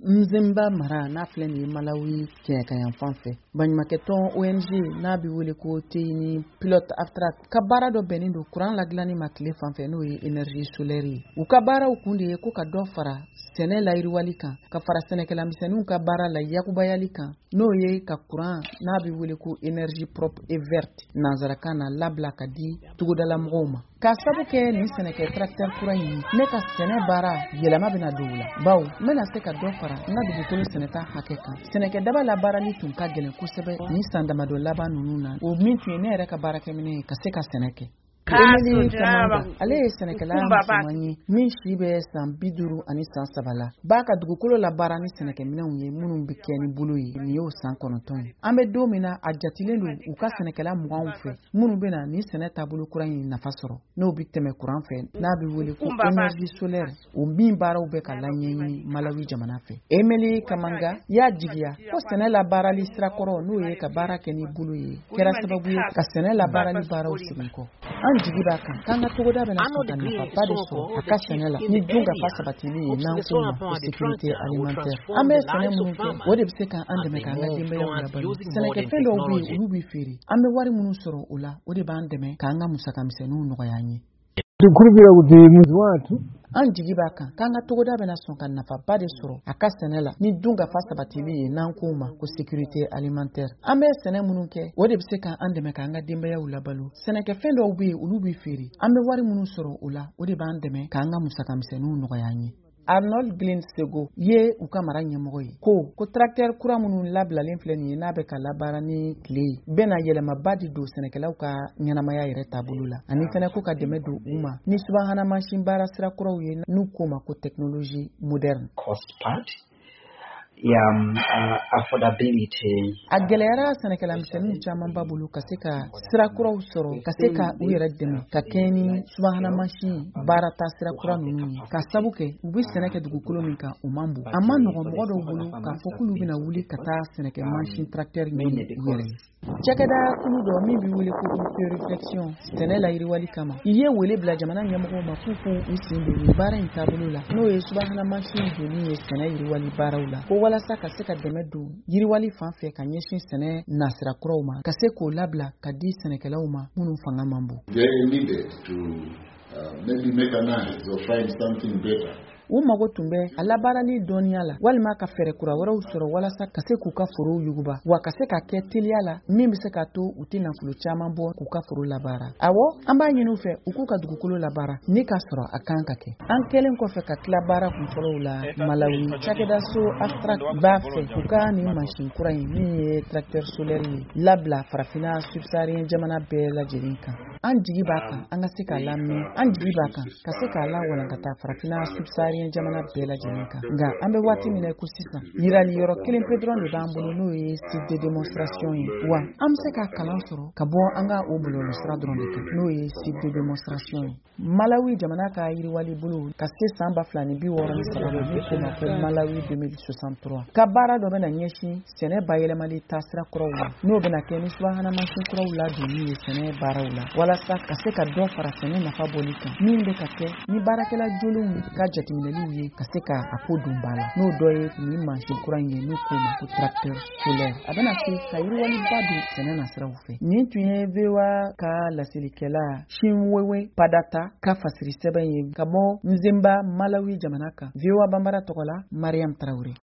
Mzimba mara n'a filɛ nin ye Malawi cɛka yan fan fɛ baɲumankɛtɔn ONG n'a bɛ wele ko Teyini Pilote Abstract ka baara dɔ bɛnnen don courant ladilanni ma tile fan fɛ n'o ye énergie solaire ye u ka baaraw kun de ye ko ka dɔ fara sɛnɛ layiriwali kan ka fara sɛnɛkɛlamisɛnninw ka baara la yakubayali kan n'o ye ka courant n'a bɛ wele ko énergie propre et verte nanzarakan na labila ka di togodala mɔgɔw ma ka sabu kɛ nin sɛnɛkɛ tracteur kura in ne ka sɛnɛ baara yɛlɛma bɛna don u la bawo n bɛna se ka dɔ fara n ka dugukolo sɛnɛta hakɛ kan sɛnɛkɛ daba labaarali tun ka gɛlɛn kosɛbɛ ni san damadɔ laban ninnu na o min tun ye ne yɛrɛ ka baarakɛminɛ ye ka se ka sɛnɛ kɛ Emily Kamanga ale ye sɛnɛkɛla musoman ye min si bɛ san 50 ani san 3 la b'a ka dugukolo la baara ni sɛnɛkɛminɛnw ye minnu bɛ kɛ ni bolo ye nin y'o san 9 ye an bɛ don min na a jatilen don u ka sɛnɛkɛla 20 fɛ minnu bɛ na ni sɛnɛ taabolo kura in nafa sɔrɔ n'o bɛ tɛmɛ courant fɛ n'a bɛ wele ko énergie solaire o min baaraw bɛ ka laɲɛɲini Malawi jamana fɛ Emily Kamanga y'a jigiya ko sɛnɛ la baarali sirakɔrɔ n'o ye ka baara kɛ ni bolo ye kɛra sababu ye ka sɛnɛ la baarali baaraw segin kɔ an jigi b'a kan k'an ka togoda bɛna sɔrɔ ka nafaba de sɔrɔ a ka sɛnɛ la ni dun ka fa sabatili ye n'an ko ma ko sécurité alimentaire an bɛ sɛnɛ minnu kɛ o de bɛ se k'an dɛmɛ k'an ka denbayaw labalo sɛnɛkɛfɛn dɔw bɛ yen olu bɛ feere an bɛ wari minnu sɔrɔ o la o de b'an dɛmɛ k'an ka musakamisɛnninw nɔgɔya an ye an jigi b'a kan k'an ka togoda bɛna sɔn ka nafaba de sɔrɔ a ka sɛnɛ la ni dun ka fa sabatili ye n'an ko ma ko sécurité alimentaire an bɛ sɛnɛ minnu kɛ o de bɛ se k'an dɛmɛ k'an ka denbayaw labalo sɛnɛkɛfɛn dɔw bɛ yen olu bɛ feere an bɛ wari minnu sɔrɔ o la o de b'an dɛmɛ k'an ka musakamisɛnninw nɔgɔya an ye Arnold Glyn Sego ye u ka mara ɲɛmɔgɔ ye ko tracteur kura minnu labilalen filɛ nin ye n'a bɛ ka labaara ni tile ye bɛna yɛlɛmaba de don sɛnɛkɛlaw ka ɲɛnamaya yɛrɛ taabolo la ani fɛnɛ ko ka dɛmɛ don u ma ni subahana mansin baara sira kuraw ye n'u ko ma ko technologie moderne affordability. A gɛlɛyara sɛnɛkɛlamisɛnninw camanba bolo ka se ka sira kuraw sɔrɔ ka se ka u yɛrɛ dɛmɛ ka kɛ ni subahana mansin baara ta sira kura ninnu ye ka sabu kɛ u bɛ sɛnɛ kɛ dugukolo min kan o man bon a ma nɔgɔn mɔgɔ dɔw bolo k'a fɔ k'olu bɛna wuli ka taa sɛnɛkɛ mansin tracteur ɲini u yɛrɛ ye cakɛda kulu dɔ min bɛ wele ko réflexion sɛnɛ layiriwali kama i ye wele bila jamana ɲɛmɔgɔw ma k'u u sen don nin baara in taabolo la n'o ye subahana mansin donni ye sɛnɛ yiriwali baaraw la ko walasa ka se ka dɛmɛ don yiriwali fan fɛ ka ɲɛsin sɛnɛ nasira kuraw ma ka se k'o labila ka di sɛnɛkɛlaw ma minnu fanga man bon. They needed to maybe mechanize or find something better. U mago tun bɛ a labaarali dɔnniya la walima ka fɛɛrɛ kura wɛrɛw sɔrɔ walasa ka se k'u ka forow yuguba wa ka se ka kɛ teliya la min bɛ se ka to u tɛ nafolo caman bɔ k'u ka foro labaara awɔ an b'a ɲini u fɛ u k'u ka dugukolo labaara ni k'a sɔrɔ a kan ka kɛ an kɛlen kɔfɛ ka tila baara kunfɔlɔw la Malawi cakɛda so Abstract b'a fɛ u ka nin mansin kura in min ye tracteur solaire ye labila farafinna subsahariyɛn jamana bɛɛ lajɛlen kan an jigi b'a kan an ka se k'a lamɛn an jigi b'a kan ka se k'a lawalankata farafinna subsahariyɛn jamana bɛɛ lajɛlen kan nka an bɛ waati min na ko sisan yirali yɔrɔ kelen pe dɔrɔn de b'an bolo n'o ye site de démonstration ye wa an bɛ se ka kalan sɔrɔ ka bɔ an ka o bɔlɔlɔ sira dɔrɔn de kan n'o ye site de démonstration ye Malawi jamana ka yiriwali bolo ka se san 2063 ma min ko ma ko Malawi 2063 ka baara dɔ bɛna ɲɛsin sɛnɛ bayɛlɛmali taasira kuraw la n'o bɛna kɛ ni subahana mansin kuraw ladonni ye sɛnɛ baaraw la walasa ka se ka dɔ fara sɛnɛ nafa bɔli kan min bɛ ka kɛ ni baarakɛla jolenw ka jateminɛliw ye ka se ka a ko don ba la n'o dɔ ye nin mansin kura in ye n'o ko ma ko tracteur solaire a bɛna se ka yiriwaliba don sɛnɛ nasiraw fɛ nin tun ye VOA ka laselilikɛla Chinwewe Padata ka fasiri sɛbɛn ye ka bɔ Nzemba Malawi jamana kan VOA Bambara tɔgɔ la Mariam Traoré